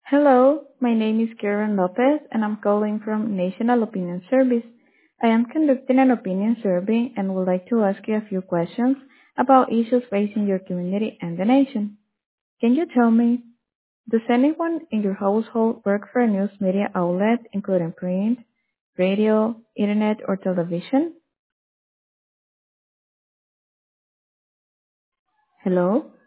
Hello, my name is Karen Lopez and I'm calling from National Opinion Service. I am conducting an opinion survey and would like to ask you a few questions about issues facing your community and the nation. Can you tell me, does anyone in your household work for a news media outlet including print, radio, internet, or television? Hello?